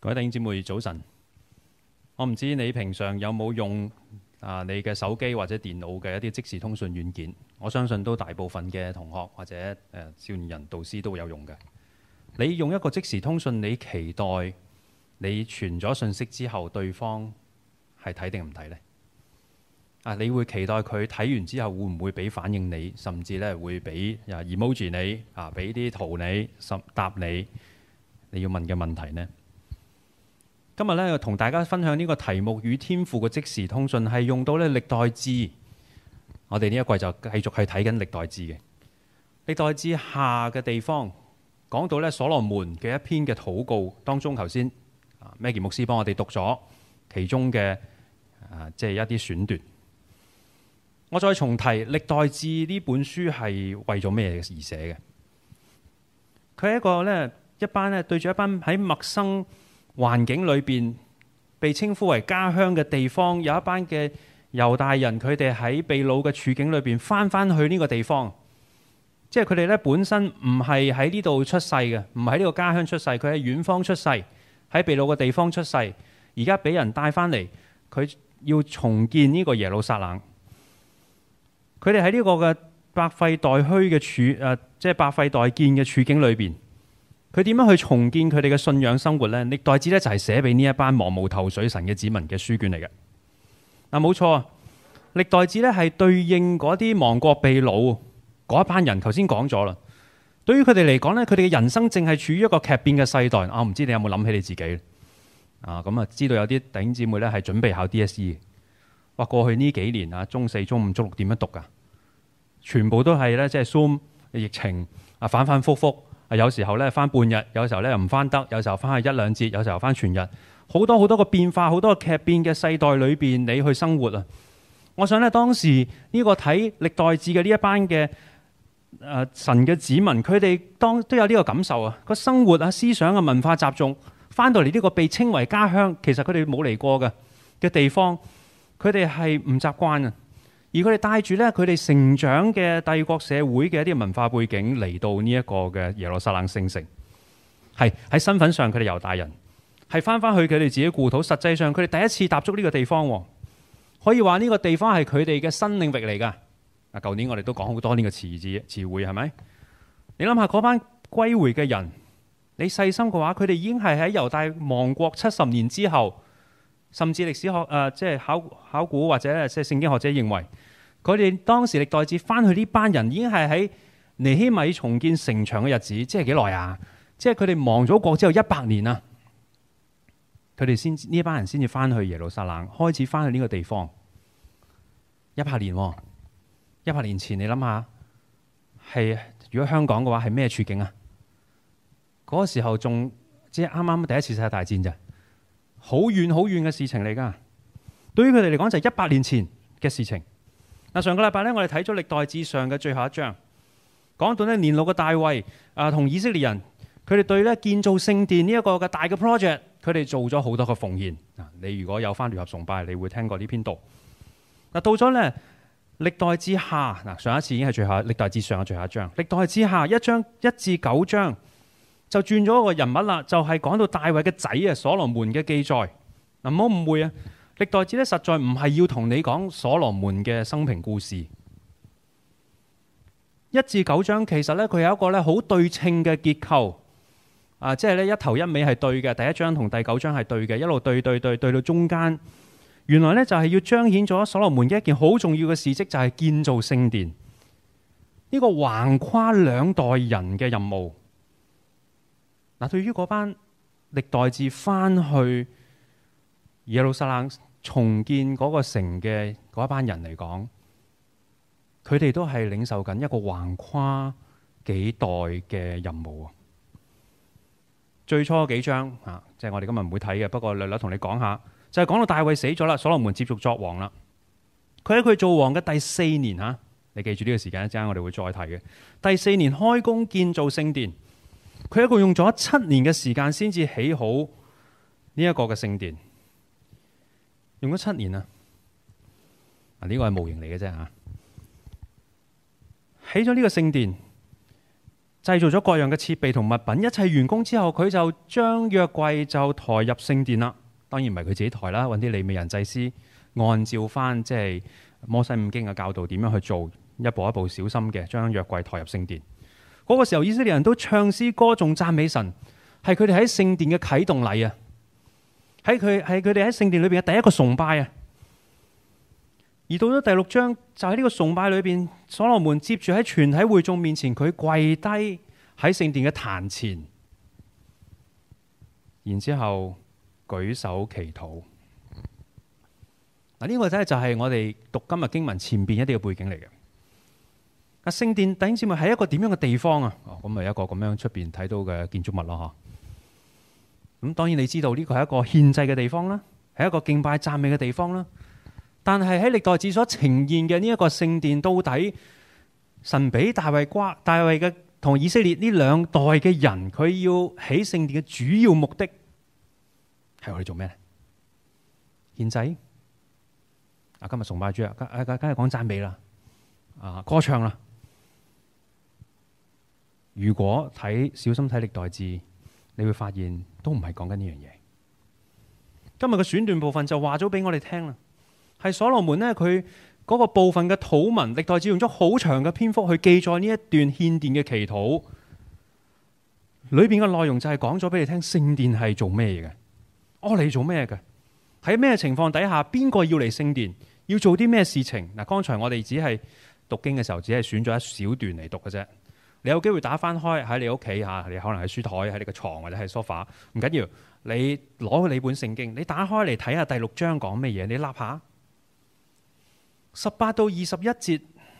各位弟兄姊妹早晨，我唔知你平常有冇用你嘅手機或者電腦嘅一啲即時通訊軟件，我相信都大部分嘅同學或者少年人導師都有用嘅。你用一個即時通訊，你期待你傳咗信息之後，對方係睇定唔睇呢？你會期待佢睇完之後會唔會俾反應你，甚至咧會俾emoji 你俾啲圖你答你要問嘅問題呢？今日咧同大家分享呢個題目與天父嘅即時通訊，係用到咧歷代志。我哋呢一季就繼續係睇緊歷代志嘅歷代志下嘅地方，講到咧所羅門嘅一篇嘅禱告當中，頭先Maggie牧師幫我哋讀咗其中嘅即係一啲選段。我再重提歷代志呢本書係為咗咩而寫嘅？佢係一個咧一班咧對住一班喺陌生環境裏邊被稱呼為家鄉嘅地方，有一班嘅猶大人，佢哋喺被擄嘅處境裏邊翻去呢個地方，即係佢哋咧本身唔係喺呢度出世嘅，唔喺呢個家鄉出世，佢喺遠方出世，喺被擄嘅地方出世，而家俾人帶翻嚟，佢要重建呢個耶路撒冷。佢哋喺呢個嘅百廢待虛嘅即係百廢待建嘅處境裏邊，佢點樣去重建佢哋嘅信仰生活呢？歷代志咧就係寫俾呢一班茫無頭緒神嘅子民嘅書卷嚟嘅。冇錯啊，歷代志咧係對應嗰啲亡國被擄嗰一班人。頭先講咗啦，對於佢哋嚟講咧，佢哋嘅人生正係處於一個劇變嘅世代。我唔知你有冇諗起你自己知道有啲弟兄姊妹咧係準備考 DSE。哇！過去呢幾年中四、中五、中六點樣讀㗎？全部都係咧，即係 Zoom 疫情反覆覆。有時候咧翻半日，有時候咧又唔翻得，有時候翻去一兩節，有時候翻全日，好多個變化，好多個劇變嘅世代裏邊，你去生活啊！我想咧當時呢個睇歷代志嘅呢一班嘅神嘅子民，佢哋都有呢個感受啊！個生活思想文化習俗，翻到嚟呢個被稱為家鄉，其實佢哋冇嚟過嘅地方，佢哋係唔習慣啊！而佢哋帶住咧佢哋成長嘅帝國社會嘅一啲文化背景嚟到呢一個嘅耶路撒冷聖城，係喺身份上佢哋猶大人，係翻去佢哋自己故土。實際上佢哋第一次踏足呢個地方，可以話呢個地方係佢哋嘅新領域嚟㗎。舊年我哋都講好多呢個詞彙，係咪？你諗下嗰班歸回嘅人，你細心嘅話，佢哋已經係喺猶大亡國70年之後，甚至歷史學即係考古或者即係聖經學者認為，佢哋當時歷代志翻去呢班人已經係喺尼希米重建城牆嘅日子，即係幾耐啊？即係佢哋亡咗國之後100年啊！佢哋呢班人先至翻去耶路撒冷，開始翻去呢個地方。100年，100年前你諗下，係如果香港嘅話係咩處境啊？嗰個時候仲即係啱啱第一次世界大戰咋，好遠嘅事情嚟㗎。對於佢哋嚟講就係100年前嘅事情。上個禮拜咧，我哋睇咗歷代志上嘅最後一章，講到咧年老嘅大衛同以色列人，佢哋對咧建造聖殿呢一個嘅大嘅 project， 佢哋做咗好多嘅奉獻。你如果有翻聯合崇拜，你會聽過呢篇道。到咗咧歷代志下，上一次已經係歷代志上嘅最後一章，歷代志下1章1至9章就轉咗一個人物啦，就係講到大衛嘅仔所羅門嘅記載。唔好誤會啊！歷代志咧實在唔係要同你講所羅門嘅生平故事。1至9章其實咧佢有一個咧好對稱嘅結構，即係咧一頭一尾係對嘅，第一章同第9章係對嘅，一路對到中間。原來咧就係要彰顯咗所羅門嘅一件好重要嘅事蹟，就係建造聖殿呢個橫跨2代人嘅任務。對於嗰班歷代志翻去耶路撒冷重建嗰個城嘅嗰一班人嚟講，佢哋都係領受緊一個橫跨幾代嘅任務。最初幾章即係我哋今日唔會睇嘅，不過略略同你講下，就係講到大衛死咗啦，所羅門接續作王啦。佢喺佢做王嘅第4年，你記住呢個時間，一陣間我哋會再提嘅。第4年開工建造聖殿，佢一共用咗7年嘅時間先至起好呢一個嘅聖殿。用咗7年啊！呢個係模型嚟嘅啫。起咗呢個聖殿， 製造咗各樣嘅設備同物品，一切完工之後，佢就將約櫃就抬入聖殿啦。當然唔係佢自己抬啦，揾啲利未人祭司按照翻即係摩西五經嘅教導點樣去做，一步一步小心嘅將約櫃抬入聖殿。嗰個時候，以色列人都唱詩歌頌讚美神，係佢哋喺聖殿嘅啟動禮啊，係佢哋喺聖殿裏邊嘅第一個崇拜啊。而到咗第6章，就喺呢個崇拜裏邊，所羅門接住喺全體會眾面前，佢跪低喺聖殿嘅壇前，然之後舉手祈禱。嗱，呢個真係就係我哋讀今日經文前邊一啲嘅背景嚟嘅。啊，聖殿弟兄姊妹係一個點樣嘅地方啊？咁咪一個咁樣出邊睇到嘅建築物咯，嗬。咁當然你知道呢個係一個獻祭嘅地方啦，係一個敬拜讚美嘅地方啦。但係喺歷代志所呈現嘅呢一個聖殿，到底神俾大衛嘅同以色列呢兩代嘅人，佢要起聖殿嘅主要目的係我哋做咩咧？獻祭啊！今日崇拜主啊，梗係講讚美啦，歌唱啦。如果小心睇歷代志，你會發現都唔係講緊呢樣嘢。今日嘅選段部分就話咗俾我哋聽啦。係所羅門呢，佢嗰個部分嘅禱文，歷代志用咗好長嘅篇幅去記載呢一段獻殿嘅祈禱，裏邊嘅內容就係講咗俾你聽，聖殿係做咩嘅？你做咩嘅？喺咩情況底下，邊個要嚟聖殿？要做啲咩事情？嗱，剛才我哋只係讀經嘅時候，只係選咗一小段嚟讀嘅啫。你有機會打翻開喺你屋企嚇，你可能喺書台、喺你個床或者係 sofa， 唔緊要。你攞你本聖經，你打開嚟睇下第6章講咩嘢，你立下。18到21節，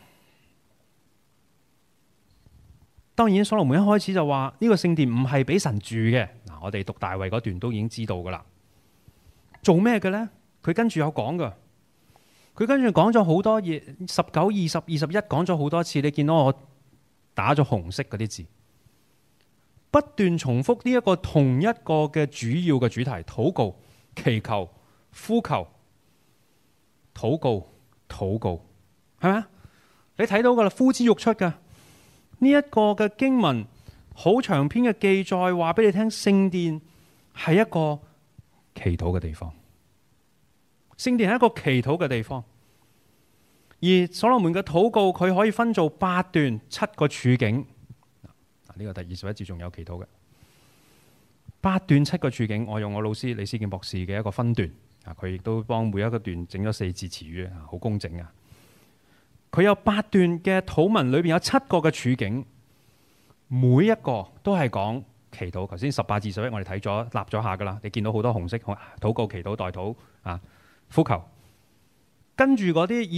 當然所羅門一開始就話呢個聖殿唔係俾神住嘅。嗱，我哋讀大衛嗰段都已經知道噶啦。做咩嘅呢？佢跟住有講噶，佢跟住講咗好多嘢，19、20、21講咗好多次。你見到我打咗紅色嗰啲字，不斷重複呢一個同一個嘅主要嘅主題：禱告、祈求、呼求、禱告。禱告係咪？你睇到噶啦，呼之欲出噶。呢一個嘅經文好長篇嘅記載，話俾你聽，聖殿係一個祈禱嘅地方。聖殿係一個祈禱嘅地方。而所羅門嘅禱告，佢可以分做8段，7個處境。呢個第21節仲有祈禱嘅8段7個處境。我用我老師李思健博士嘅一個分段。佢亦都幫每一個段整咗4字詞語，好工整啊！佢有8段嘅禱文，裏邊有7個嘅處境，每一個都係講祈禱。頭先18至21我哋睇咗立咗下噶啦，你見到好多紅色，禱告、祈禱、代禱啊、呼求。跟住嗰啲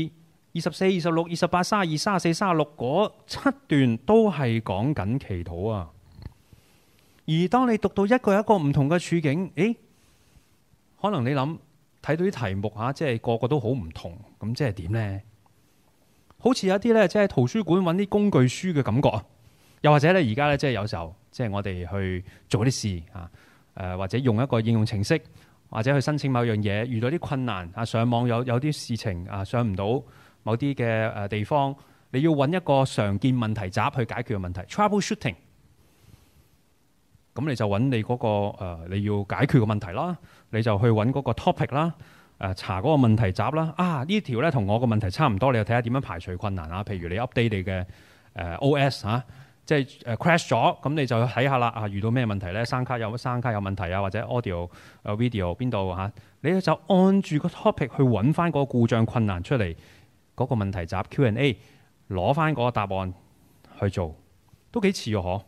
22、24、26、28、32、34、36嗰7段都係講緊祈禱啊！而當你讀到一個一個唔同嘅處境，可能你諗睇到啲題目即係個個都好唔同，咁即係點呢？好似有啲咧，即係圖書館揾啲工具書嘅感覺啊！又或者咧，而家咧，即係有時候，即係我哋去做啲事或者用一個應用程式，或者去申請某樣嘢，遇到啲困難上網有啲事情上唔到某啲嘅地方，你要揾一個常見問題集去解決嘅問題 ，troubleshooting。咁你就揾你嗰個你要解決嘅問題啦，你就去揾嗰個 topic 啦，查嗰個問題集啦。呢條咧同我個問題差唔多，你又睇下點樣排除困難啊？譬如你 update 你嘅OS 即係 crash 咗，咁你就睇下啦。遇到咩問題咧？聲卡有問題啊，或者 audio video 邊度你就按住個 topic 去揾翻嗰個故障困難出嚟，嗰個問題集 Q&A 攞翻嗰個答案去做，都幾似嗬。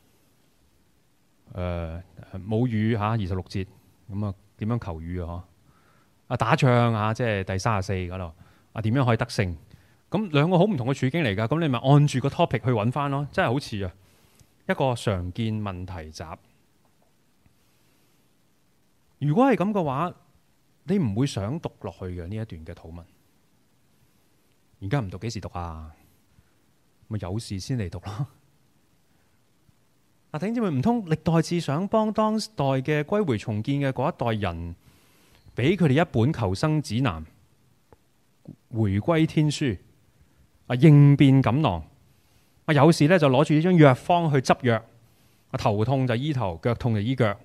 母語26節，咁點樣求語打仗即係第34嗰度點樣可以得勝？咁兩個好唔同嘅處境嚟噶，咁你咪按住個 topic 去揾翻咯，真係好似一個常見問題集。如果係咁嘅話，你唔會想讀落去嘅呢一段嘅禱文。而家唔讀幾時讀啊？咪有事先嚟讀咯。弟兄姊妹，唔通歷代志想幫當代嘅歸回重建嘅嗰一代人，俾佢哋一本求生指南、回歸天書、應變錦囊， 有時咧就攞住呢張藥方去執藥，頭痛就醫頭，腳痛就醫腳。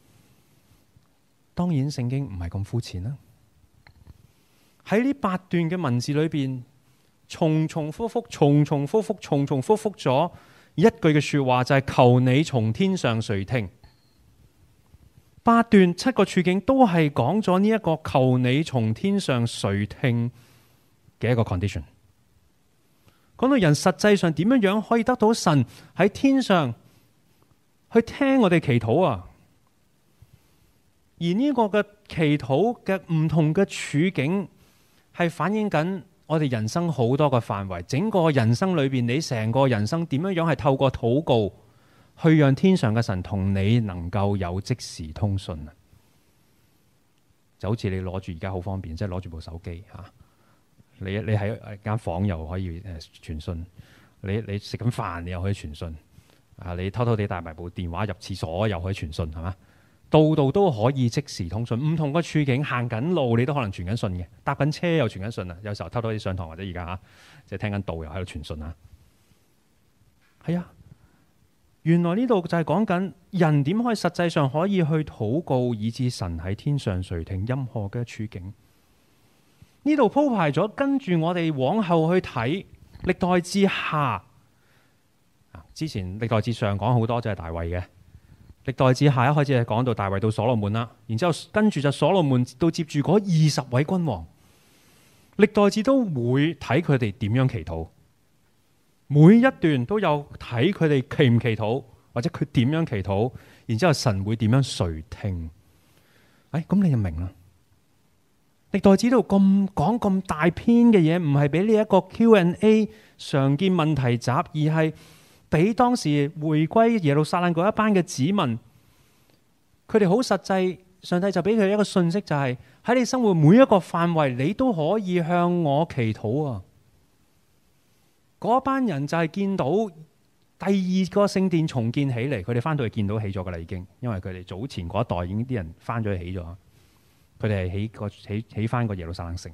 當然聖經唔係咁膚淺啦。喺呢8段嘅文字裏邊，重重複複咗一句嘅說話，就係求你從天上垂聽。8段7個處境都係講咗呢一個求你從天上垂聽嘅一個 condition。講到人實際上點樣可以得到神喺天上去聽我哋祈禱啊？而呢個嘅祈禱嘅唔同嘅處境，係反映緊我哋人生好多個範圍，整個人生裏邊，你成個人生點樣係透過禱告去讓天上嘅神同你能夠有即時通訊啊？就好似你攞住而家好方便，即係攞住部手機吓。你喺間房又可以傳訊，你食緊飯你又可以傳訊，你偷偷地帶埋部電話入廁所又可以傳訊，係嘛？度度都可以即時通訊。唔同個處境，行緊路你都可能傳緊訊嘅，搭緊車又傳緊訊啊。有時候偷偷地上堂或者而家即係聽緊道又喺度傳訊啊。係啊，原來呢度就係講緊人點可以實際上可以去禱告，以致神喺天上垂聽任何嘅處境。呢度鋪排咗，跟住我哋往後去睇歷代志下。之前歷代志上講好多就係大衛嘅，歷代志下一開始係講到大衛到所羅門啦，然之後跟住就所羅門到接住嗰20位君王，歷代志都會睇佢哋點樣祈禱，每一段都有睇佢哋祈唔祈禱，或者佢點樣祈禱，然之後神會點樣垂聽。咁你就明啦。歷代志度咁講咁大篇嘅嘢，唔係俾你一個 Q&A 常見問題集，而係俾當時回歸耶路撒冷嗰一班嘅子民，佢哋好實際。上帝就俾佢一個信息，就係喺你生活每一個範圍，你都可以向我祈禱啊！嗰班人就係見到第2個聖殿重建起嚟，佢哋翻到去見到起咗噶啦，已經，因為佢哋早前嗰一代已經啲人翻咗去起咗。佢哋係起翻個耶路撒冷城，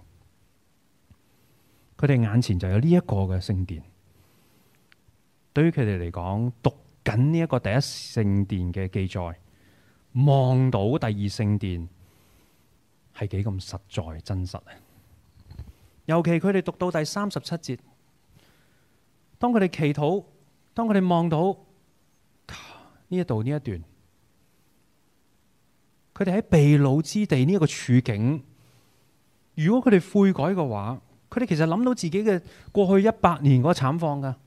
佢哋眼前就有呢一個嘅聖殿。對於佢哋嚟講，讀緊呢一個第一聖殿嘅記載，望到第2聖殿係幾咁實在真實啊！尤其佢哋讀到第37節，當佢哋祈禱，當佢哋望到呢一度呢一段。佢哋喺被擄之地呢一個處境，如果佢哋悔改嘅話，佢哋其實諗到自己嘅過去100年嗰個慘況噶，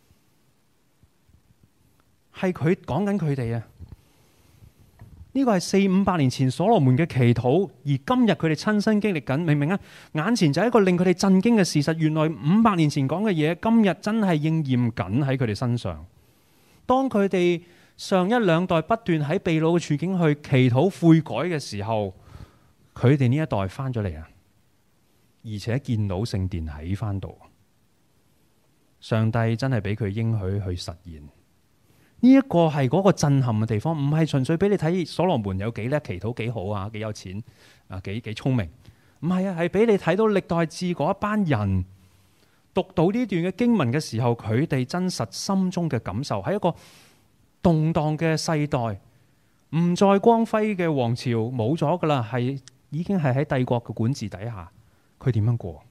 係佢講緊佢哋啊。呢個係400-500年前所羅門嘅祈禱，而今日佢哋親身經歷緊，明唔明啊？眼前就係一個令佢哋震驚嘅事實，原來500年前講嘅嘢，今日真係應驗緊喺佢哋身上。當佢哋上1、2代不斷喺被擄嘅處境去祈禱悔改嘅時候，佢哋呢一代翻咗嚟啊，而且見到聖殿喺翻度，上帝真係俾佢應許去實現。呢一個係嗰個震撼嘅地方，唔係純粹俾你睇所羅門有幾叻，祈禱幾好啊，幾有錢啊，幾聰明，唔係啊，係俾你睇到歷代志嗰一班人讀到呢段嘅經文嘅時候，佢哋真實心中嘅感受，係一個動盪嘅世代，唔再光輝嘅王朝冇咗噶啦，係已經係喺帝國嘅管治底下，佢點樣過？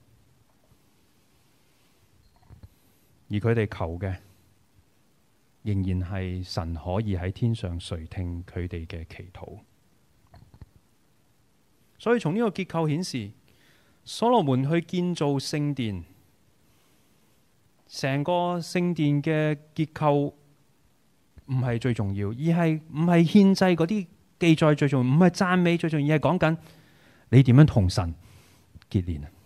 而佢哋求嘅仍然係神可以喺天上垂聽佢哋嘅祈禱。所以從呢個結構顯示，所羅門去建造聖殿，成個聖殿嘅結構唔係最重要，而係唔係獻祭嗰啲記載最重要，唔係讚美最重要，而係講緊你點樣同神結連啊！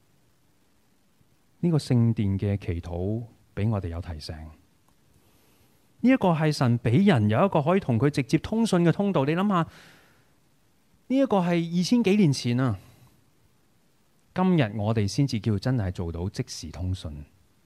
呢個聖殿嘅祈禱俾我哋有提醒，呢一個係神俾人有一個可以同佢直接通訊嘅通道。你諗下，呢一個係2000幾年前啊，今日我哋先至叫真係做到即時通訊，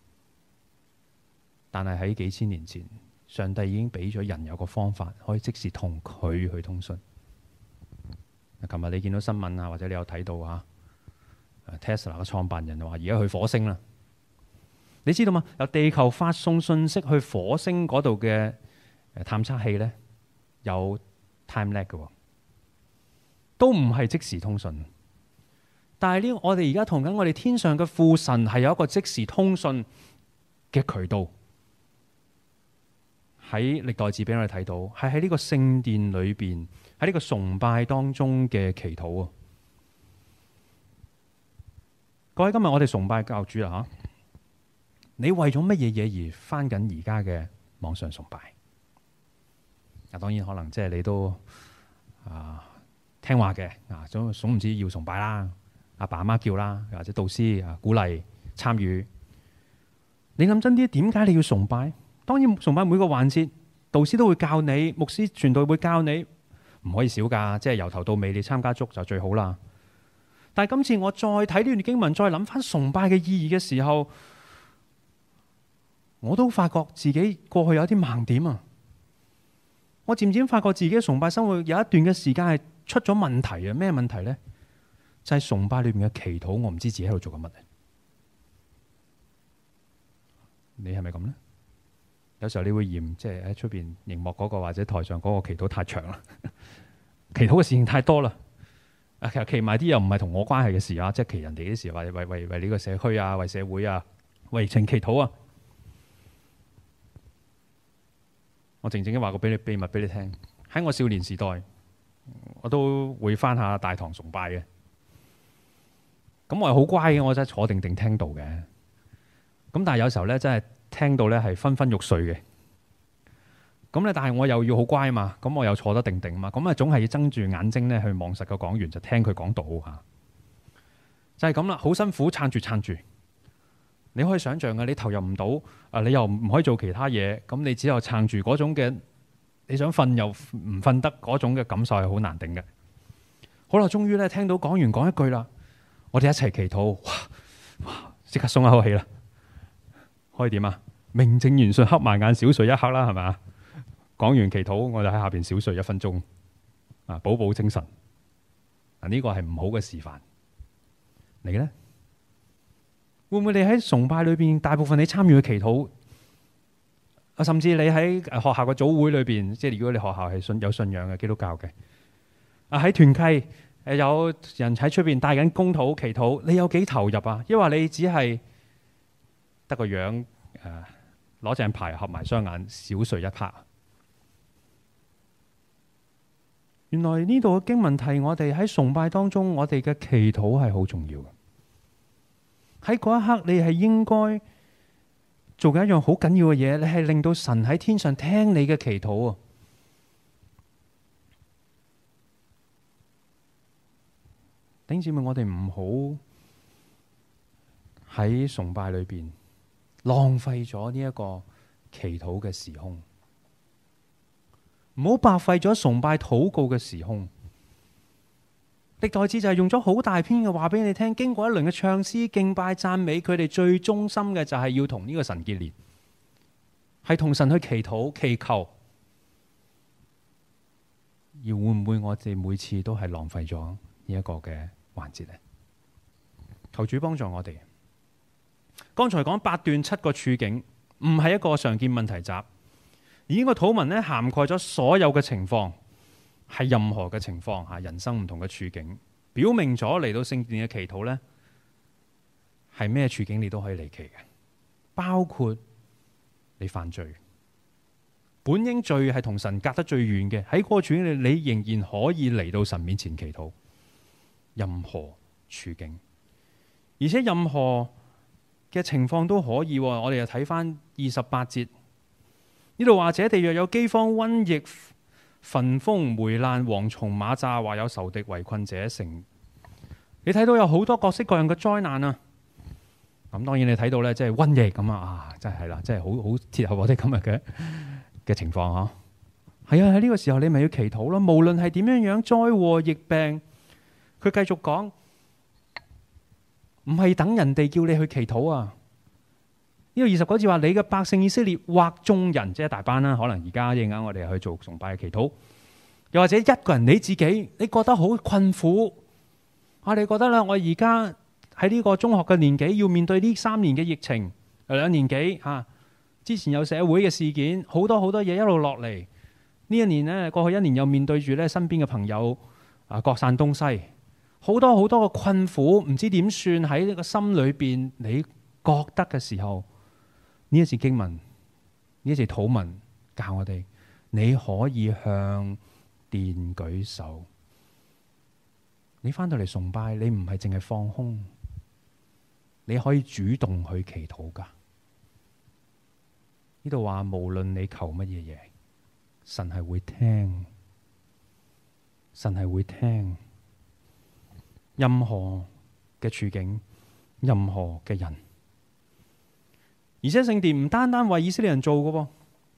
但係喺幾千年前，上帝已經俾咗人有個方法可以即時同佢去通訊。琴日你見到新聞啊，或者你有睇到啊，Tesla 嘅創辦人話而家去火星啦。 你知道嗎？由地球發送信息去火星嗰度嘅探測器呢，有 time lag 嘅，都唔係即時通訊。但係呢，我哋而家同緊我哋天上嘅父神係有一個即時通訊嘅渠道，喺歷代志俾我哋睇到，係喺呢個聖殿裏邊，喺呢個崇拜當中嘅祈禱啊！各位，今日我哋崇拜教主啦吓，你為咗乜嘢嘢而翻緊而家嘅網上崇拜？當然可能即係你都聽話嘅總唔知要崇拜啦，阿爸阿媽叫啦，或者導師鼓勵參與。你諗真啲，點解你要崇拜？當然崇拜每個環節，導師都會教你，牧師傳道會教你，唔可以少噶，即係由頭到尾你參加足就最好啦。但係今次我再睇呢段經文，再諗翻崇拜嘅意義嘅時候，我都發覺自己過去有啲盲點啊！我漸漸發覺自己嘅崇拜生活有一段嘅時間係出咗問題啊！咩問題呢？就係崇拜裏面嘅祈禱，我唔知自己喺度做緊乜。你係咪咁呢？有時候你會嫌即係喺出邊熒幕嗰個或者台上嗰個祈禱太長啦，祈禱嘅事情太多啦。其實祈埋啲又唔係同我關係嘅事啊，即係祈人哋啲事，或者為呢個社區啊，為社會啊，為疫情祈禱啊。我靜靜嘅話個秘密俾你聽，喺我少年時代，我都會翻下大堂崇拜嘅。咁我係好乖嘅，我真係坐定定聽到嘅。咁但係有時候咧，真係聽到咧係昏昏欲睡嘅。咁咧，但係我又要好乖嘛，咁我又坐得定定嘛，咁啊總係要睜住眼睛咧去望實個講員，就聽佢講道吓，就係咁啦，好辛苦撐住。你可以想象嘅，你投入唔到，你又唔可以做其他嘢，咁你只有撐住嗰種嘅，你想瞓又唔瞓得嗰種嘅感受係好難頂嘅。好啦，終於咧聽到講員講一句啦，我哋一齊祈禱，哇，即刻鬆一口氣啦。可以點啊？名正言順，瞌埋眼小睡一刻啦，係咪？講完祈禱，我就喺下邊小睡1分鐘，補補精神。呢個係唔好嘅示範。你呢？會唔會你喺崇拜裏邊，大部分你參與嘅祈禱，甚至你喺學校嘅組會裏邊，即係如果你學校係有信仰嘅基督教嘅，喺團契有人喺出邊帶緊公禱祈禱，你有幾投入啊？因為你只係得個樣，攞正牌合埋雙眼小睡一刻。原來呢度嘅經文提我哋喺崇拜當中，我哋嘅祈禱係好重要嘅。喺嗰一刻，你係應該做緊一樣好緊要嘅嘢，你係令到神喺天上聽你嘅祈禱啊！弟兄姊妹，我哋唔好喺崇拜裏邊浪費咗呢一個祈禱嘅時空。唔好白費咗崇拜禱告嘅時空。歷代志就係用咗好大篇嘅話俾你聽，經過一輪嘅唱詩、敬拜、讚美，佢哋最忠心嘅就係要同呢個神結連，係同神去祈禱、祈求。而會唔會我哋每次都係浪費咗呢一個嘅環節呢？求主幫助我哋。剛才講8段7個處境，唔係一個常見問題集。而呢個禱文咧涵蓋咗所有嘅情況，係任何嘅情況吓，人生唔同嘅處境，表明咗嚟到聖殿嘅祈禱咧，係咩處境你都可以離奇嘅，包括你犯罪，本應罪係同神隔得最遠嘅，喺嗰個處境裏，你仍然可以嚟到神面前祈禱，任何處境，而且任何嘅情況都可以。我哋又睇翻28節。呢度話，這地若有饑荒、瘟疫、焚風、霉爛、蝗蟲、螞蚱，或有仇敵圍困這城。你睇到有好多各式各樣嘅災難啊！咁當然你睇到咧，即係瘟疫咁啊，真係啦，真係好貼合我哋今日嘅情況嗬。係啊，喺呢個時候你咪要祈禱咯。無論係點樣樣災禍疫病，佢繼續講，唔係等人哋叫你去祈禱啊。呢個29節話，你嘅百姓以色列或眾人，即係大班啦，可能而家應緊我哋去做崇拜嘅祈禱，又或者一個人你自己，你覺得好困苦，你覺得啦，我而家喺呢個中學嘅年紀要面對呢3年嘅疫情， 2年幾之前有社會嘅事件，好多嘢一路落嚟。呢一年呢，過去1年又面對住咧身邊嘅朋友各散東西，好多嘅困苦，唔知點算喺呢個心裏邊，你覺得嘅時候，呢一節經文，呢一節禱文教我哋，你可以向殿舉手。你翻到嚟崇拜，你唔係淨係放空，你可以主動去祈禱噶。呢度話無論你求乜嘢嘢，神係會聽，神係會聽。任何嘅處境，任何嘅人，而且聖殿唔單單為以色列人做嘅，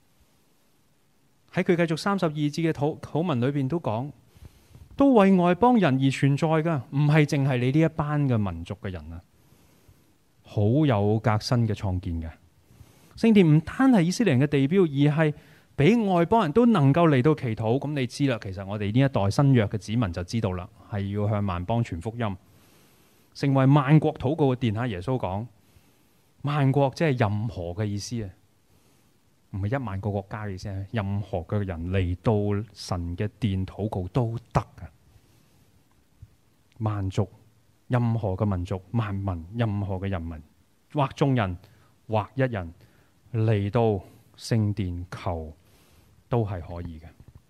喺佢繼續32節嘅禱文裏邊都講，都為外邦人而存在噶，唔係淨係你呢一班嘅民族嘅人啊，好有革新嘅創建嘅。聖殿唔單係以色列人嘅地標，而係俾外邦人都能夠嚟到祈禱。咁你知啦，其實我哋呢一代新約嘅子民就知道啦，係要向萬邦傳福音，成為萬國禱告嘅殿。耶穌講萬國即係任何嘅意思啊，唔係1萬個國家嘅意思，任何嘅人嚟到神嘅殿禱告都得㗎。萬族，任何嘅民族，萬民，任何嘅人民，或眾人，或一人嚟到聖殿求，都係可以嘅。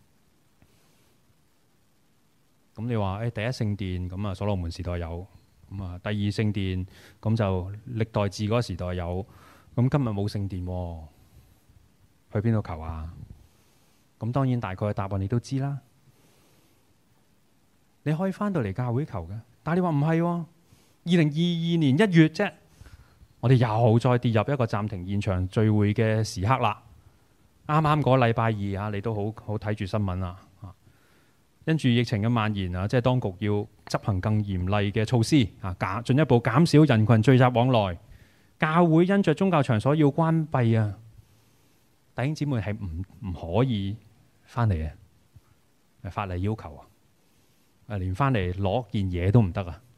咁你話第一聖殿咁所羅門時代有，咁第二聖殿咁就歷代志嗰個時代有，咁今日冇聖殿，去邊度求啊？咁當然大概嘅答案你都知啦。你可以翻到嚟教會求嘅，但係你話唔係，2022年1月啫，我哋又再跌入一個暫停現場聚會嘅時刻啦。啱啱嗰禮拜二你都好睇住新聞啊。因住疫情嘅蔓延即係當局要執行更嚴厲嘅措施進一步減少人群聚集往來，教會因着宗教場所要關閉啊。弟兄姊妹係唔可以翻嚟啊！法例要求連翻嚟攞件嘢都唔得啊！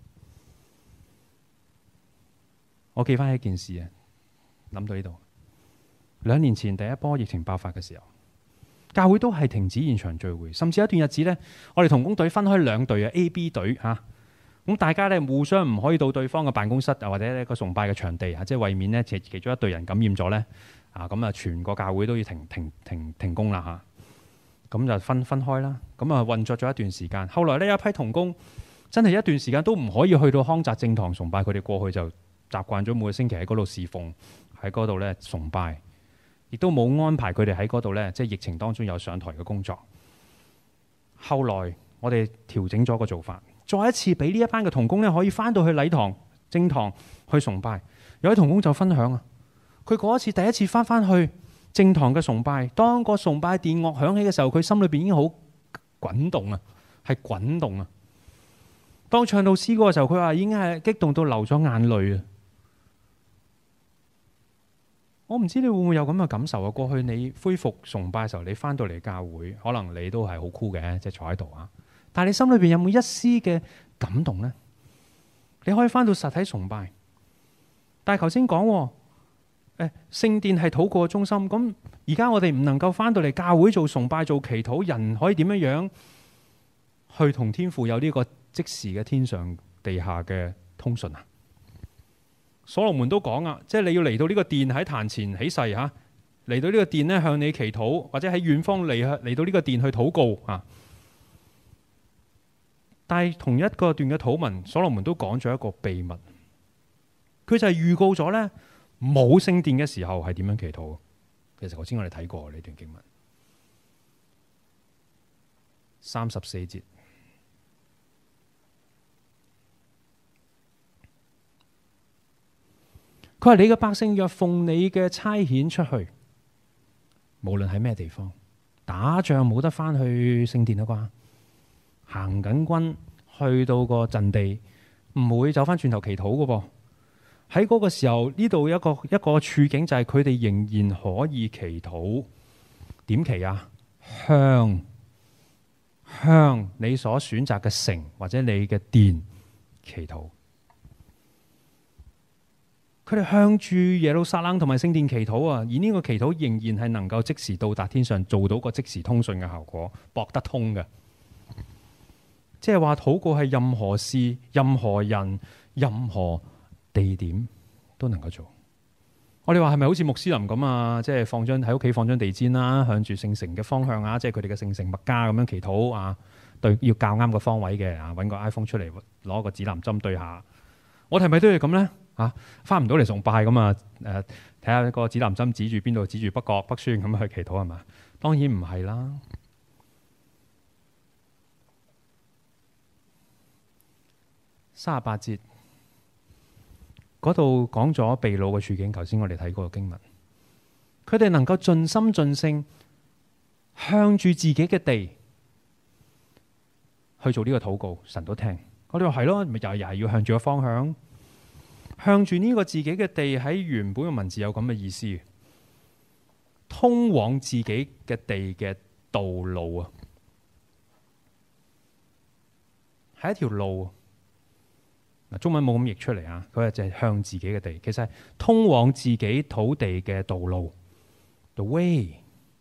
我記翻一件事諗到呢度，2年前第一波疫情爆發嘅時候，教會都係停止現場聚會，甚至一段日子呢，我哋同工隊分開2隊A、B 隊咁大家呢互相唔可以到對方嘅辦公室或者一個崇拜嘅場地即係為免呢其中一隊人感染咗呢咁全個教會都要停工啦咁就分開啦。咁運作咗一段時間，後來呢一批同工真係一段時間都唔可以去到康澤正堂崇拜，佢哋過去就習慣咗每個星期喺嗰度侍奉，喺嗰度呢崇拜，亦都冇安排佢哋喺嗰度呢即係疫情當中有上台嘅工作。後來我哋調整咗個做法，再一次俾呢一班嘅同工呢可以翻到去禮堂正堂去崇拜。有啲同工就分享佢嗰一次第一次翻去正堂嘅崇拜，當個崇拜電樂響起嘅時候，佢心裏邊已經好滾動啊，係滾動啊。當唱到詩歌嘅時候，佢話已經係激動到流咗眼淚啊。我唔知你會唔會有咁嘅感受啊？過去你恢復崇拜嘅時候，你翻到嚟教會，可能你都係好酷嘅，即係坐喺度但係你心裏邊有冇一絲嘅感動呢？你可以翻到實體崇拜，但係頭先講聖殿係禱告嘅中心，咁而家我哋唔能夠翻到嚟教會做崇拜做祈禱，人可以點樣去同天父有呢個即時嘅天上地下嘅通訊啊？所羅門都講即係你要嚟到呢個殿喺壇前起誓嚟到呢個殿呢向你祈禱，或者喺遠方嚟到呢個殿去禱告但係同一個段嘅禱文，所羅門都講咗一個秘密，佢就係預告咗呢冇聖殿嘅時候係點樣祈禱。其實頭先我哋睇過呢段經文34節，佢話你嘅百姓若奉你嘅差遣出去，無論喺咩地方打仗，冇得翻去聖殿啦啩，行緊軍去到個陣地，唔會走翻轉頭祈禱㗎噃。喺嗰個時候，呢度一個處境就係佢哋仍然可以祈禱。點祈向你所選擇嘅城或者你嘅殿祈禱。 佢哋向住耶路撒冷同埋聖殿祈禱啊，而呢個祈禱仍然係能夠即時到達天上，做到個即時通訊嘅效果，駁得通嘅。即係話禱告係任何事、任何人、任何地點都能夠做。我哋話係咪好似穆斯林咁啊？即係喺屋企放張地氈啦，向住聖城嘅方向啊，即係佢哋嘅聖城麥加咁樣祈禱啊。對，要校啱個方位嘅啊，揾個 iPhone 出嚟，攞個指南針對下。我哋係咪都要咁咧？啊，翻唔到嚟崇拜咁啊？睇下個指南針指住邊度，指住北角、北宣咁去祈禱係嘛？當然唔係啦。38節嗰度講咗被擄嘅處境。頭先我哋睇過嘅經文，佢哋能夠盡心盡性向住自己嘅地去做呢個禱告，神都聽。我哋話係咯，咪又係要向住個方向，向住呢個自己嘅地。喺原本嘅文字有咁嘅意思，通往自己嘅地嘅道路啊，係一條路。中文冇咁譯出嚟啊，佢係就係向自己嘅地，其實係通往自己土地嘅道路 ，the way。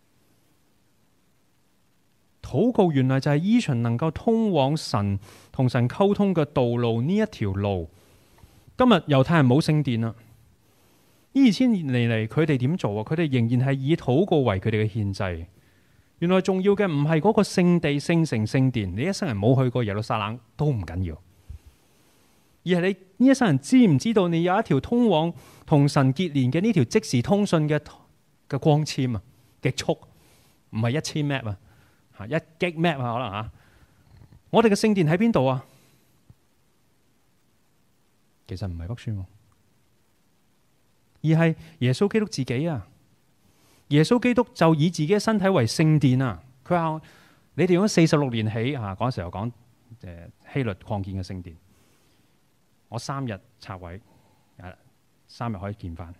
禱告原來就係依循能夠通往神同神溝通嘅道路，呢一條路。今日猶太人冇聖殿啦，2000年嚟佢哋點做啊？佢哋仍然係以禱告為佢哋嘅獻祭。原來重要嘅唔係嗰個聖地、聖城、聖殿，你一生人冇去過耶路撒冷都唔緊要。而係你呢一生人知唔知道你有一條通往同神結連嘅呢條即時通訊嘅光纖啊，極速，唔係1000 Mbps 啊，1 Gbps 啊，可能啊。我哋嘅聖殿喺邊度啊？其實唔係北宣，而係耶穌基督自己啊。耶穌基督就以自己嘅身體為聖殿啊。佢話你哋用咗46年起啊，嗰陣時候講希律擴建嘅聖殿。我3日拆毀，3日可以建翻。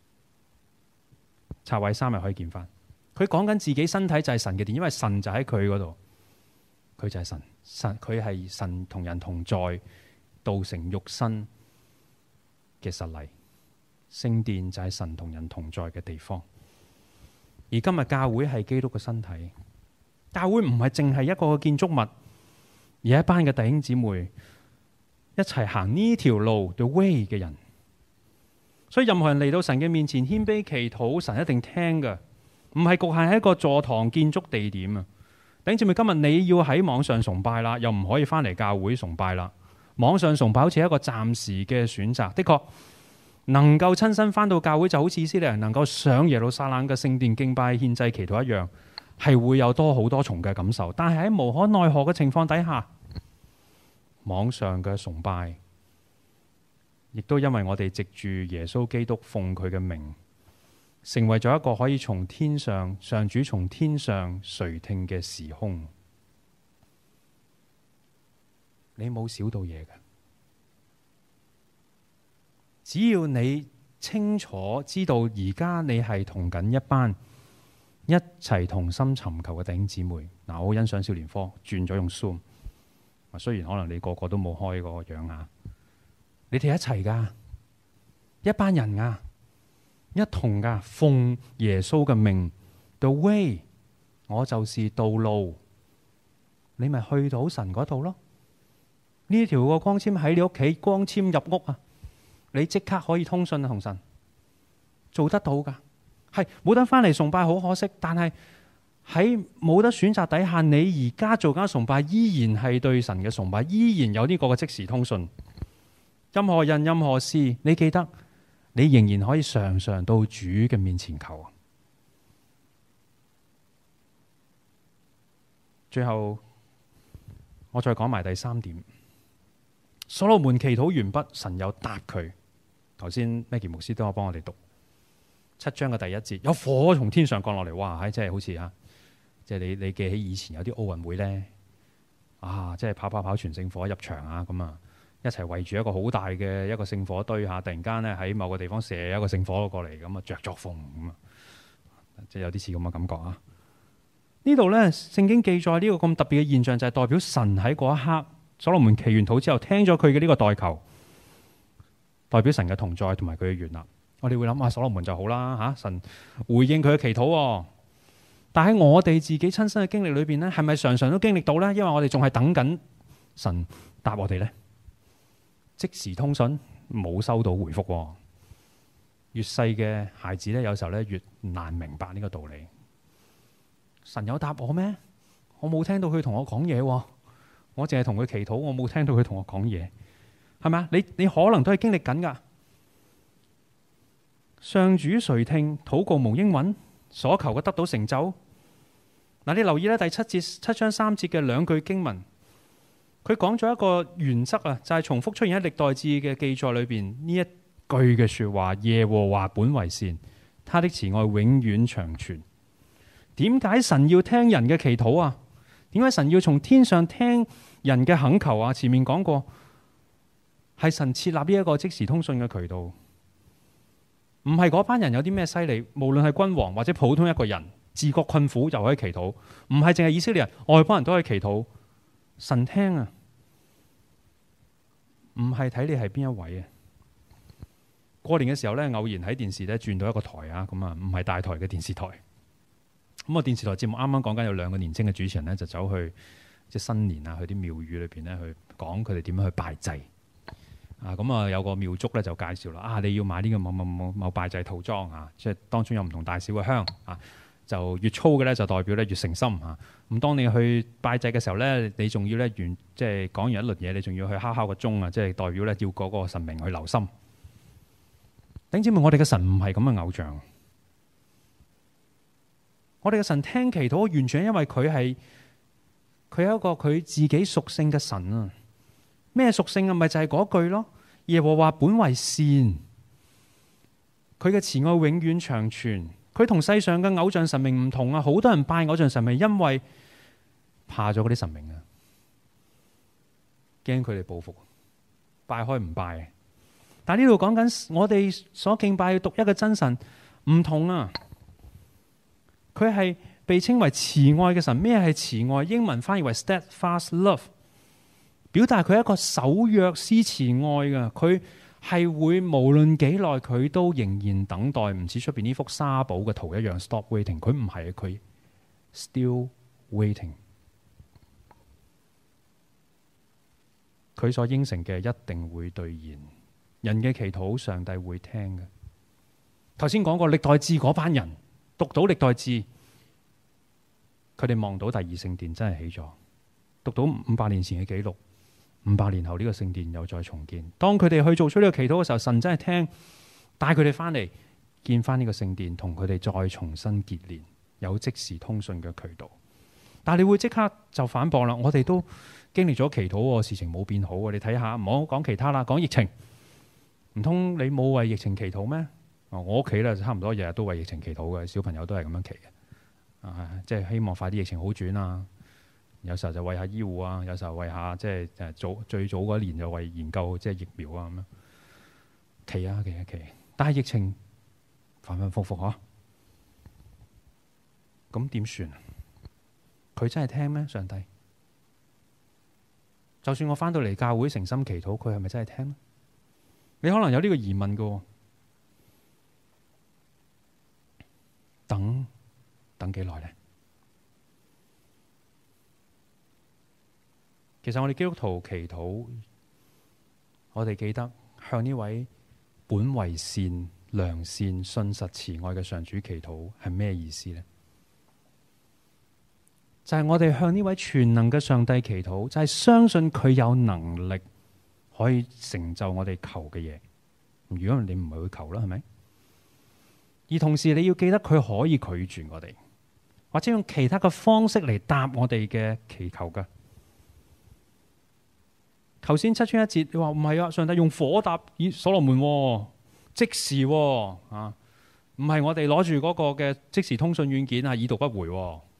拆毀3日可以建翻。佢講緊自己身體就係神嘅殿，因為神就喺佢嗰度，佢就係神，佢係神同人同在，道成肉身嘅實例。聖殿就係神同人同在嘅地方。而今日教會係基督嘅身體，教會唔係淨係一個建築物，而係一班嘅弟兄姊妹。一齊行呢條路 the way 嘅人，所以任何人嚟到神嘅面前謙卑祈禱，神一定聽㗎，唔係局限喺一個座堂建築地點啊！弟兄姊妹，今日你要喺網上崇拜啦，又唔可以翻嚟教會崇拜啦。網上崇拜好似一個暫時嘅選擇，的確能夠親身翻到教會，就好似以色列人能夠上耶路撒冷嘅聖殿敬拜獻祭祈禱一樣，係會有好多重嘅感受。但係喺無可奈何嘅情況底下，網上嘅崇拜，亦都因為我哋藉住耶穌基督奉佢嘅名，成為咗一個可以從天上上主從天上垂聽嘅時空。你冇少到嘢嘅，只要你清楚知道而家你係同緊一班一齊同心尋求嘅弟兄姊妹。嗱，我好欣賞少年科轉咗用 Zoom。雖然可能你個個都冇開個樣啊，你哋一齊噶，一班人啊，一同噶，奉耶穌嘅命 ，the way， 我就是道路，你咪去到神嗰度咯。呢條個光纖喺你屋企，光纖入屋啊，你即刻可以通訊啊，同神做得到噶。係冇得翻嚟崇拜，好可惜，但係。喺冇得選擇底下，你而家做緊崇拜，依然係對神嘅崇拜，依然有呢個嘅即時通訊。任何人、任何事，你記得，你仍然可以常常到主嘅面前求。最後，我再講埋第3點。所羅門祈禱完畢，神有答佢。頭先 Maggie 牧師都有幫我哋讀7章嘅第1節，有火從天上降落嚟，哇！真係好似即係你記起以前有啲奧運會咧，即係跑全聖火入場啊，咁啊，一齊圍住一個好大嘅一個聖火堆突然間咧喺某個地方射一個聖火過嚟，咁啊着作風咁啊，即係有啲似咁嘅感覺啊。呢度咧聖經記載呢個咁特別嘅現象，就係代表神喺嗰一刻所羅門祈完禱之後聽咗佢嘅呢個代求， 代表神嘅同在同埋佢嘅悅納。我哋會諗所羅門就好啦嚇，神回應佢嘅祈禱。但喺我哋自己親身嘅經歷裏邊咧，係咪常常都經歷到咧？因為我哋仲係等緊神答我哋咧。即時通訊冇收到回覆。越細嘅孩子咧，有時候咧越難明白呢個道理。神有答我咩？我冇聽到佢同我講嘢，我淨係同佢祈禱，我冇聽到佢同我講嘢，係咪啊？你可能都係經歷緊噶。上主垂聽，禱告無應允，所求嘅得到成就。嗱，你留意咧第7章3節嘅兩句經文，佢講咗一個原則啊，就係重複出現喺歷代志嘅記載裏邊呢一句嘅說話：耶和華本為善，他的慈愛永遠長存。點解神要聽人嘅祈禱啊？點解神要從天上聽人嘅懇求啊？前面講過，係神設立呢一個即時通訊嘅渠道，唔係嗰班人有啲咩犀利，無論係君王或者普通一個人自覺困苦就可以祈禱，唔係淨係以色列人，外邦人都可以祈禱。神聽啊，唔係睇你係邊一位啊。過年嘅時候咧，偶然喺電視咧轉到一個台啊，咁啊唔係大台嘅電視台。咁啊電視台節目啱啱講緊有兩個年青嘅主持人咧，就走去即係新年啊，去啲廟宇裏邊咧去講佢哋點樣去拜祭啊。咁啊有個廟祝咧就介紹啦，啊你要買呢個某拜祭套裝啊，即係當中有唔同大小嘅香啊，就越粗嘅咧就代表咧越誠心啊。咁當你去拜祭嘅時候咧，你仲要咧即係講完一輪嘢，你仲要去敲敲個鐘啊，即係代表咧要嗰個神明去留心。弟兄姊妹，我哋嘅神唔係咁嘅偶像，我哋嘅神聽祈禱完全因為佢係一個佢自己屬性嘅神啊。咩屬性啊？咪就係嗰句咯。耶和華本為善，佢嘅慈愛永遠長存。佢同世上嘅偶像神明唔同啊！好多人拜偶像神明，因為怕咗嗰啲神明啊，驚佢哋報復，拜開唔拜。但係呢度講緊我哋所敬拜獨一嘅真神唔同啊！佢係被稱為慈愛嘅神。咩係慈愛？英文翻譯為 steadfast love， 表達佢係一個守約施慈愛嘅。佢係會無論幾耐，佢都仍然等待，唔似出邊呢幅沙堡嘅圖一樣 stop waiting。佢唔係，佢 still waiting。佢所應承嘅一定會兌現。人嘅祈禱，上帝會聽嘅。頭先講過歷代志嗰班人讀到歷代志，佢哋望到第二聖殿真係起咗，讀到500年前嘅記錄，500年後呢個聖殿又再重建。當佢哋去做出呢個祈禱嘅時候，神真係聽，帶佢哋翻嚟見翻呢個聖殿，同佢哋再重新結連，有即時通訊嘅渠道。但係你會即刻就反駁啦，我哋都經歷咗祈禱，事情冇變好。你睇下，唔好講其他啦，講疫情。唔通你冇為疫情祈禱咩？我屋企咧差唔多日日都為疫情祈禱嘅，小朋友都係咁樣祈嘅，即係希望快啲疫情好轉啊！有時候就為下醫護啊，有時候為下即係最早嗰一年就為研究即係疫苗啊咁樣祈。但係疫情反反覆覆嗬，咁點算？佢真係聽咩？上帝，就算我翻到嚟教會誠心祈禱，佢係咪真係聽呢？你可能有呢個疑問嘅，等幾耐呢？其實我哋基督徒祈禱，我哋記得向呢位本為善、良善、信實、慈愛嘅上主祈禱係咩意思呢？就係我哋向呢位全能嘅上帝祈禱，就係相信佢有能力可以成就我哋求嘅嘢。如果你唔係去求啦，係咪？而同時你要記得佢可以拒絕我哋，或者用其他嘅方式嚟答我哋嘅祈求噶。頭先7章1節，你話唔係啊？上帝用火答所羅門，即時啊，唔係我哋攞住嗰個嘅即時通訊軟件啊，已讀不回。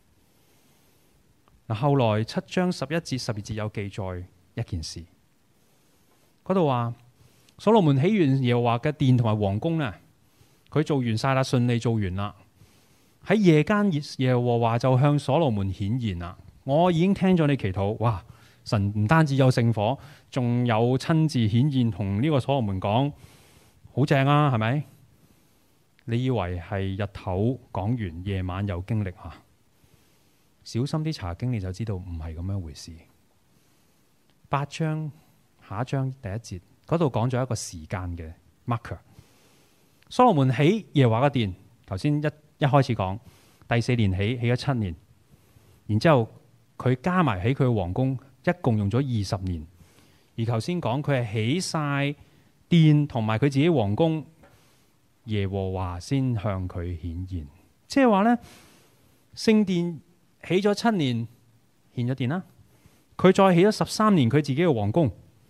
嗱，後來7章11節、12節有記載一件事，嗰度話所羅門起完耶和華嘅殿同埋王宮啊，佢做完晒啦，順利做完啦。喺夜間，耶和華就向所羅門顯現啦。我已經聽咗你祈禱，哇！神唔單止有聖火，仲有親自顯現同呢個所羅門講， 好正啊，係咪？你以為係日頭講完，夜晚又經歷啊？小心啲查經，你就知道唔係咁樣回事。8章下一章第1節嗰度講咗一個時間嘅 marker。所羅門起耶和華嘅殿，頭先一開始講第4年起咗7年，然之後佢加埋起佢嘅皇宮，一共用咗20年。而頭先講佢係起晒殿同埋佢自己皇宮，耶和華先向佢顯現，即係話呢，聖殿起咗7年獻咗殿啦，佢再起咗13年佢自己嘅皇宮，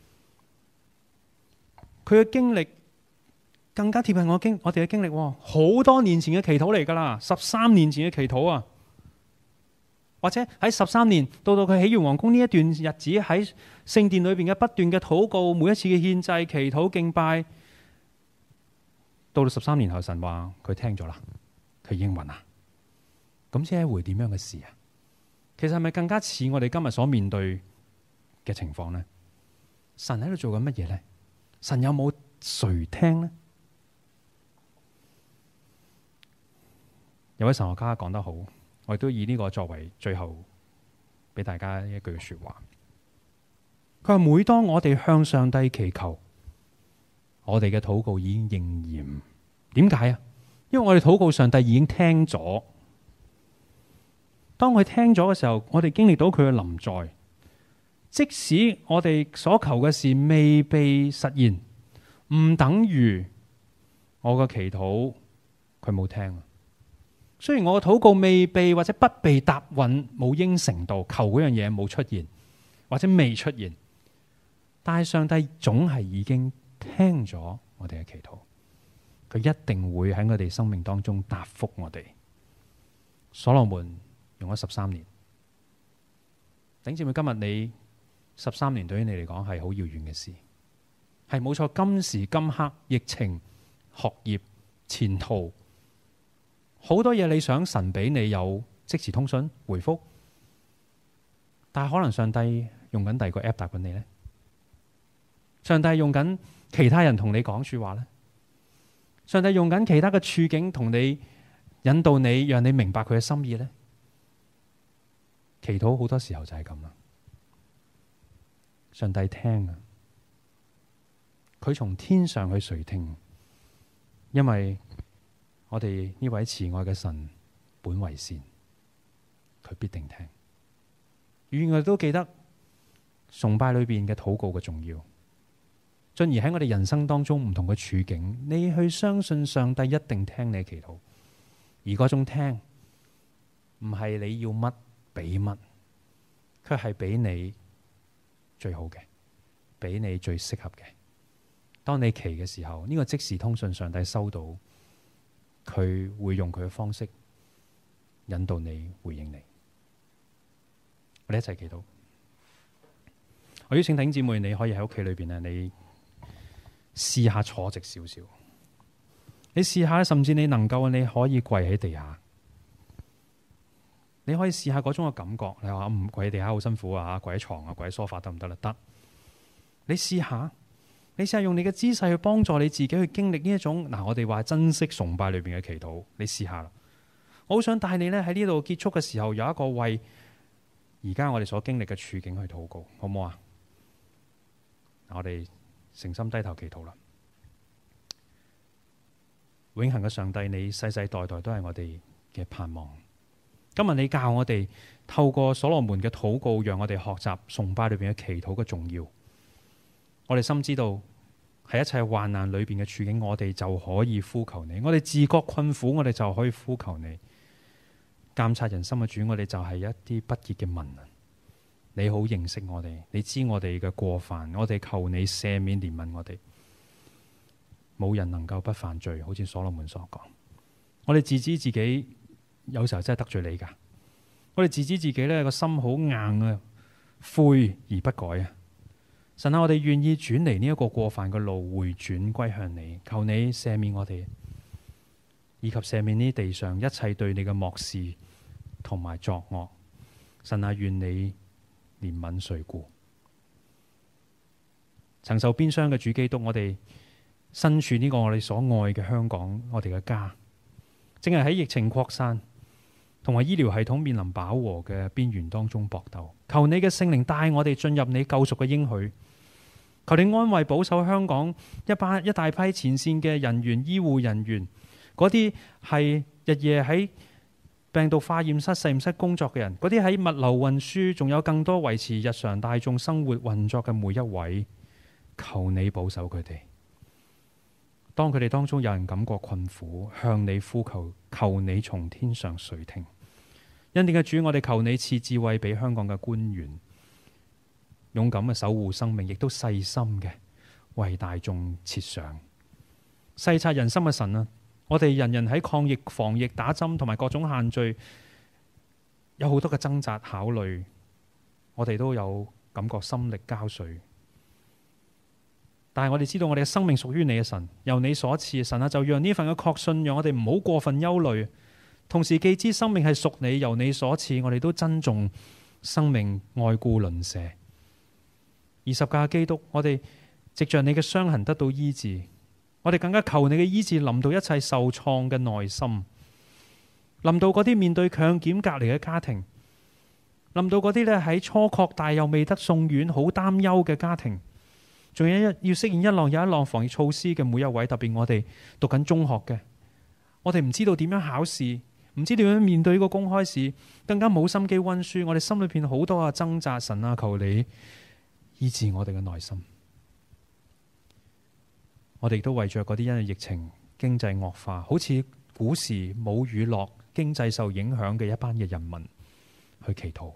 佢嘅經歷更加貼近我哋嘅經歷，好多年前嘅祈禱嚟噶啦，13年前嘅祈禱啊，或者喺13年到佢起完皇宮呢一段日子，喺聖殿裏邊嘅不斷嘅禱告，每一次嘅獻祭、祈禱、敬拜，到13年後神話佢聽咗啦，佢應允啦，咁即係一回點樣嘅事啊？其實係咪更加似我哋今日所面對嘅情況呢？神喺度做緊乜嘢呢？神有冇垂聽呢？有位神學家講得好，我亦都以呢個作為最後俾大家一句說話。佢話每當我哋向上帝祈求，我哋嘅禱告已經應驗。點解啊？因為我哋禱告，上帝已經聽咗。當佢聽咗嘅時候，我哋經歷到佢嘅臨在。即使我哋所求嘅事未被實現，唔等於我嘅祈禱佢冇聽。雖然我嘅禱告未被或者不被答允，冇應承到，求嗰樣嘢冇出現或者未出現，但係上帝總係已經聽咗我哋嘅祈禱，佢一定會喺我哋生命當中答覆我哋。所羅門用咗13年，弟兄姊妹，今日你13年對於你嚟講係好遙遠嘅事，係冇錯。今時今刻，疫情、學業、前途，好多嘢你想神俾你有即時通訊回覆，但係可能上帝用緊第二個 app 答緊你呢？上帝用緊其他人同你講說話呢？上帝用緊其他嘅處境同你引導你，讓你明白佢嘅心意呢？祈禱好多時候就係咁啦，上帝聽啊，佢從天上去垂聽，因為我哋呢位慈愛嘅神本為善，佢必定聽。願我哋都記得崇拜裏邊嘅禱告嘅重要，進而喺我哋人生當中唔同嘅處境，你去相信上帝一定聽你嘅祈禱，而嗰種聽唔係你要乜俾乜，卻係俾你最好嘅，俾你最適合嘅。當你祈嘅時候，呢個即時通訊上帝收到，佢會用佢嘅方式引導你回應你。我哋一齊祈禱。我邀請弟兄姊妹，你可以喺屋企裏邊你試下坐直少少。你試下，甚至你能夠，你可以跪喺地下。你可以試下嗰種嘅感覺。你話唔跪喺地下好辛苦啊，跪喺床啊，跪喺梳化得唔得啦？得。你試下，你試下用你嘅姿勢去幫助你自己去經歷呢一種嗱，我哋話珍惜崇拜裏邊嘅祈禱。你試下啦。我好想帶你喺呢度結束嘅時候，有一個為而家我哋所經歷嘅處境去禱告，好唔好啊？我哋誠心低頭祈禱啦。永恆嘅上帝，你世世代代都係我哋嘅盼望。今日你教我哋透過所羅門嘅禱告，讓我哋學習崇拜裏邊嘅祈禱嘅重要。我哋深知道喺一切患難裏邊嘅處境，我哋就可以呼求你。我哋自覺困苦，我哋就可以呼求你。監察人心嘅主，我哋就係一啲不潔嘅民。你好認識我哋，你知我哋嘅過犯，我哋求你赦免憐憫我哋。冇人能夠不犯罪，好似所羅門所講。我哋自知自己有時候真係得罪你噶，我哋自知自己呢個心好硬啊，悔而不改啊。神啊，我哋願意轉離呢一個過犯嘅路，回轉歸向你，求你赦免我哋，以及赦免呢地上一切對你嘅漠視同埋作惡。神啊，願你憐憫垂顧。曾受鞭傷嘅主基督，我哋身處呢個我哋所愛嘅香港，我哋嘅家，正係喺疫情擴散同埋醫療系統面臨飽和嘅邊緣當中搏鬥。求你嘅聖靈帶我哋進入你救贖嘅應許，求你安慰保守香港一大批前線嘅人員、醫護人員，嗰啲係日夜喺病毒化驗室、實驗室工作嘅人，嗰啲喺物流運輸，仲有更多維持日常大眾生活運作嘅每一位，求你保守佢哋。當佢哋當中有人感覺困苦，向你呼求，求你從天上垂聽。恩典嘅主，我哋求你賜智慧俾香港嘅官員，勇敢嘅守護生命，亦都細心嘅為大眾設想。細察人心嘅神啊，我哋人人喺抗疫、防疫、打針同埋各種限聚，有好多嘅掙扎考慮，我哋都有感覺心力交瘁。但係我哋知道我哋嘅生命屬於你嘅神，由你所賜。神啊，就讓呢份嘅確信，讓我哋唔好過分憂慮。同時既知生命係屬你，由你所賜，我哋都珍重生命，愛顧鄰舍。而十架基督，我哋藉着你嘅傷痕得到醫治，我哋更加求你嘅醫治臨到一切受創嘅內心，臨到嗰啲面對強檢隔離嘅家庭，臨到嗰啲咧喺初確但又未得送院好擔憂嘅家庭，仲有要適應一浪又一浪防疫措施嘅每一位，特別我哋讀緊中學嘅，我哋唔知道點樣考試，唔知點樣面對呢個公開試，更加冇心機溫書，我哋心裏邊好多嘅掙扎。神啊，求你醫治我哋嘅內心。我哋亦都為着嗰啲因為疫情經濟惡化，好似古時冇雨落、經濟受影響嘅一班嘅人民去祈禱，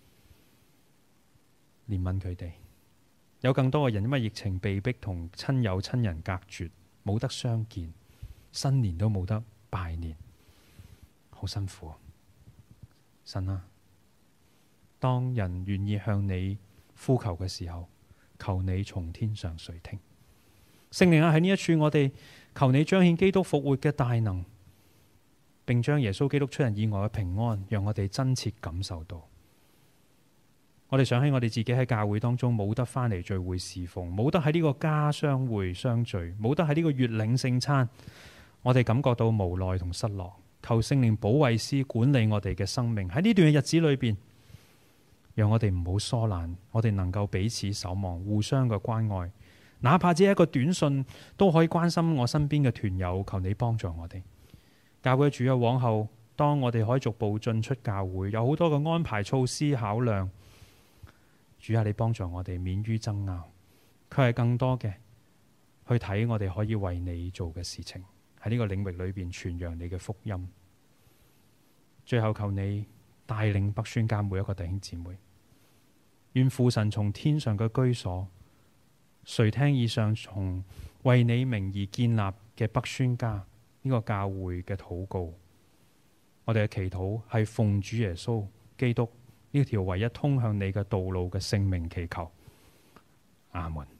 憐憫佢哋。有更多嘅人因為疫情被逼同親友親人隔絕，冇得相見，新年都冇得拜年，好辛苦。神啊，當人願意向你呼求嘅時候，求你從天上垂聽。聖靈啊，喺呢一處我哋求你彰顯基督復活嘅大能，並將耶穌基督出人意外嘅平安，讓我哋真切感受到。我哋想起我哋自己喺教會當中冇得翻嚟聚會侍奉，冇得喺呢個家相會相聚，冇得喺呢個月領聖餐，我哋感覺到無奈同失落。求聖靈保惠師管理我哋嘅生命，喺呢段嘅日子裏邊，讓我哋唔好疏懶，我哋能夠彼此守望，互相嘅關愛，哪怕只係一個短信都可以關心我身邊嘅團友。求你幫助我哋。教會主啊，往後當我哋可以逐步進出教會，有好多嘅安排措施考量。主啊，你幫助我哋免於爭拗，佢係更多嘅去睇我哋可以為你做嘅事情，喺呢個領域裏邊傳揚你嘅福音。最後求你帶領北宣家每一個弟兄姊妹，願父神從天上嘅居所垂聽以上從為你名而建立嘅北宣家呢個教會嘅禱告。我哋嘅祈禱係奉主耶穌基督呢條唯一通向你嘅道路嘅聖名祈求，阿門。